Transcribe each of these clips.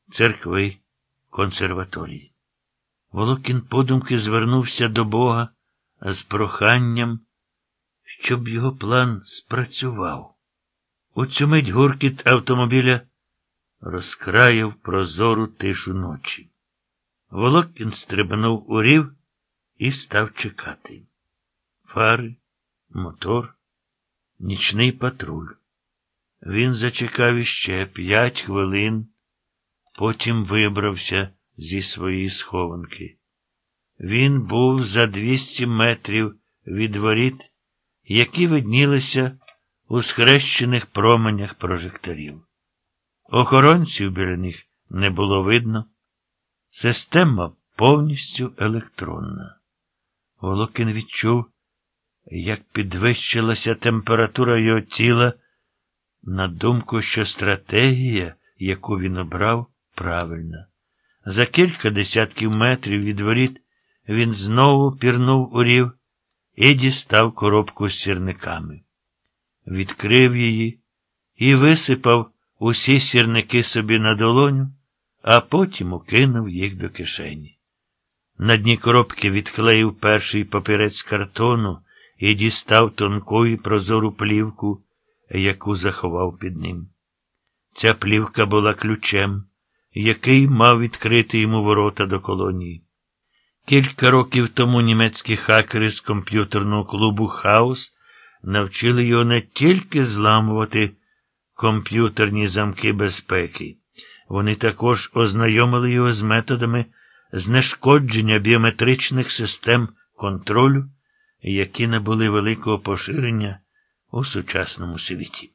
церкви, консерваторії. Волокін подумки звернувся до Бога з проханням, щоб його план спрацював. У цю мить гуркіт автомобіля розкраїв прозору тишу ночі. Волокін стрибнув у рів і став чекати. Фари, мотор, нічний патруль. Він зачекав іще 5 хвилин, потім вибрався зі своєї схованки. Він був за 200 метрів від воріт, які виднілися у схрещених променях прожекторів. Охоронців біля них не було видно. Система повністю електронна. Волокін відчув, як підвищилася температура його тіла, на думку, що стратегія, яку він обрав, правильна. За кілька десятків метрів від воріт він знову пірнув у рів і дістав коробку з сірниками. Відкрив її і висипав усі сірники собі на долоню, а потім укинув їх до кишені. На дні коробки відклеїв перший папірець картону і дістав тонку і прозору плівку, яку заховав під ним. Ця плівка була ключем, який мав відкрити йому ворота до колонії. Кілька років тому німецькі хакери з комп'ютерного клубу «Хаос» навчили його не тільки зламувати комп'ютерні замки безпеки. Вони також ознайомили його з методами знешкодження біометричних систем контролю, які набули великого поширення у сучасному світі.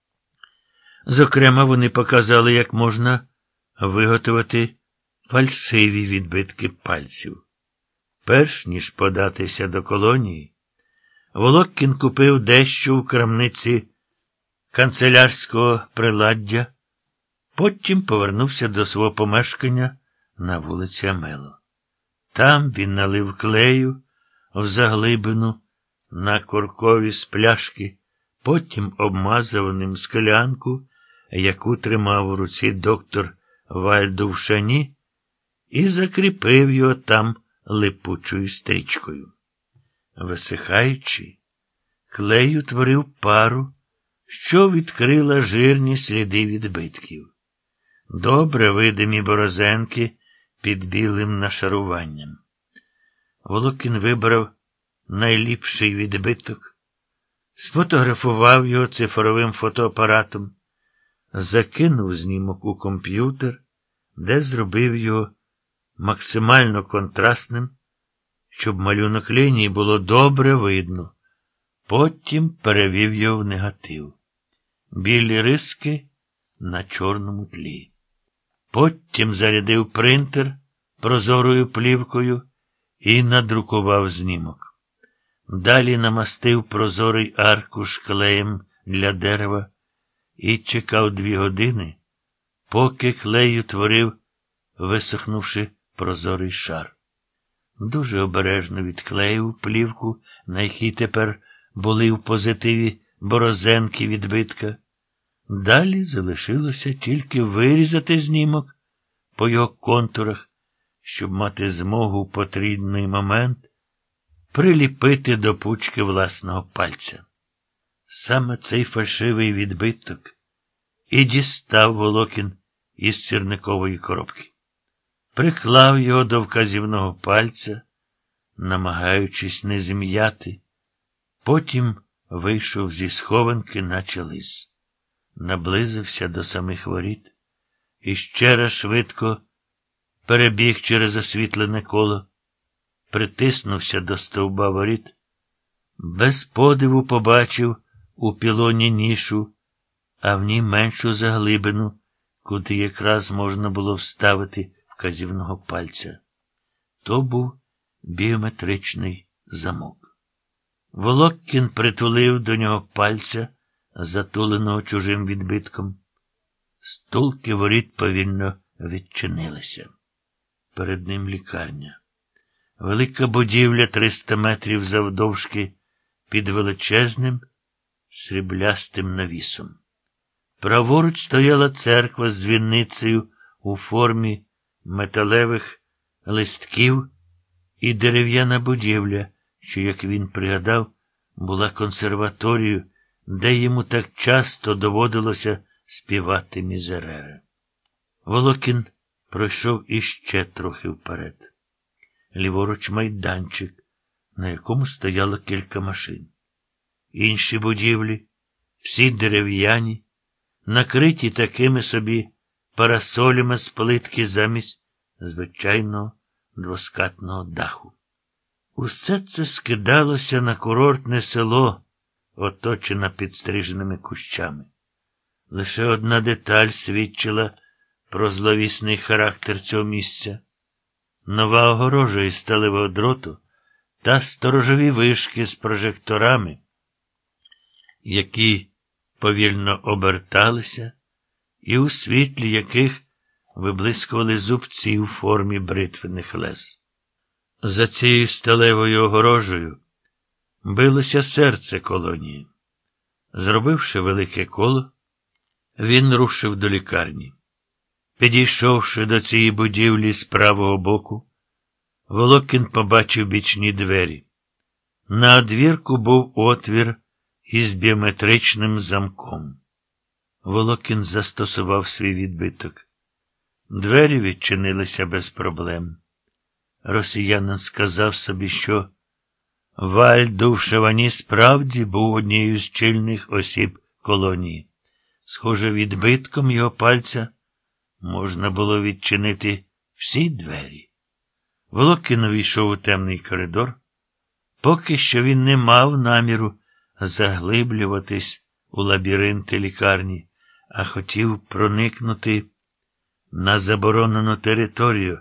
Зокрема, вони показали, як можна виготовити фальшиві відбитки пальців. Перш ніж податися до колонії, Волокін купив дещо у крамниці канцелярського приладдя, потім повернувся до свого помешкання на вулиці Амело. Там він налив клею в заглибину на коркові з пляшки, потім обмазав ним склянку, яку тримав у руці доктор Вальдувшані, і закріпив його там липучою стрічкою. Висихаючи, клей утворив пару, що відкрила жирні сліди відбитків. Добре видимі борозенки під білим нашаруванням. Волокін вибрав найліпший відбиток, сфотографував його цифровим фотоапаратом, закинув знімок у комп'ютер, де зробив його максимально контрастним, щоб малюнок лінії було добре видно. Потім перевів його в негатив. Білі риски на чорному тлі. Потім зарядив принтер прозорою плівкою і надрукував знімок. Далі намастив прозорий аркуш клеєм для дерева і чекав 2 години, поки клей утворив, висохнувши прозорий шар. Дуже обережно відклеїв плівку, на якій тепер були в позитиві борозенки відбитка. Далі залишилося тільки вирізати знімок по його контурах, щоб мати змогу в потрібний момент приліпити до пучки власного пальця. Саме цей фальшивий відбиток і дістав Волокін із сірникової коробки. Приклав його до вказівного пальця, намагаючись не зім'яти. Потім вийшов зі схованки, наче лис. Наблизився до самих воріт і ще раз швидко перебіг через освітлене коло, притиснувся до стовба воріт, без подиву побачив у пілоні нішу, а в ній меншу заглибину, куди якраз можна було вставити вказівного пальця. То був біометричний замок. Волокін притулив до нього пальця, затуленого чужим відбитком. Стулки воріт повільно відчинилися. Перед ним лікарня. Велика будівля 300 метрів завдовжки під величезним сріблястим навісом. Праворуч стояла церква з дзвіницею у формі металевих листків і дерев'яна будівля, що, як він пригадав, була консерваторією, де йому так часто доводилося співати мізерери. Волокін пройшов іще трохи вперед. Ліворуч майданчик, на якому стояло кілька машин. Інші будівлі, всі дерев'яні, накриті такими собі парасолями з плитки замість звичайного двоскатного даху. Усе це скидалося на курортне село, оточене підстриженими кущами. Лише одна деталь свідчила про зловісний характер цього місця. Нова огорожа із сталевого дроту та сторожові вишки з прожекторами, які повільно оберталися, і у світлі яких виблискували зубці у формі бритвених лез. За цією сталевою огорожею билося серце колонії. Зробивши велике коло, він рушив до лікарні. Підійшовши до цієї будівлі з правого боку, Волокін побачив бічні двері. На одвірку був отвір із біометричним замком. Волокін застосував свій відбиток. Двері відчинилися без проблем. Росіянин сказав собі, що Вальду в Шавані справді був однією з чільних осіб колонії. Схоже, відбитком його пальця можна було відчинити всі двері. Волокін увійшов у темний коридор. Поки що він не мав наміру заглиблюватись у лабіринти лікарні, а хотів проникнути на заборонену територію,